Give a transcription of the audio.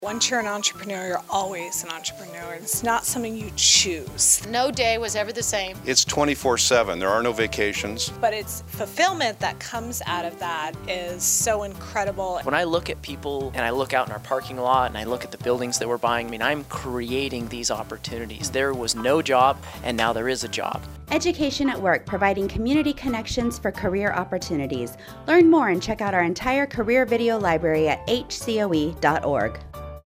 Once you're an entrepreneur, you're always an entrepreneur. It's not something you choose. No day was ever the same. It's 24/7. There are no vacations. But it's fulfillment that comes out of that is so incredible. When I look at people and I look out in our parking lot and I look at the buildings that we're buying, I mean, I'm creating these opportunities. There was no job and now there is a job. Education at Work, providing community connections for career opportunities. Learn more and check out our entire career video library at hcoe.org.